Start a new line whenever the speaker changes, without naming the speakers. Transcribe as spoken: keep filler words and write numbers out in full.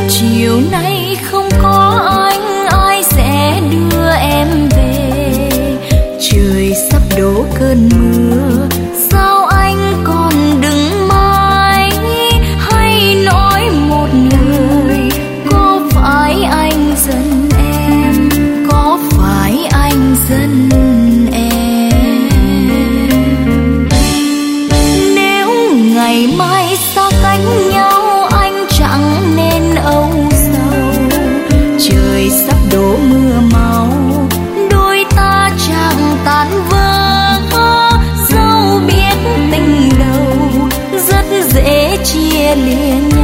chiều nay không có anh, ai sẽ đưa em về? Trời sắp đổ cơn mưa, sao anh còn đứng mãi? Hay nói một lời, có phải anh giận em? Có phải anh giận em? Nếu ngày mai xa cách nhau, anh chẳng nên âu sầu. Trời sắp đổ mưa máu, đôi ta chẳng tan vỡ. Dẫu biết tình đầu rất dễ chia lìa nhau,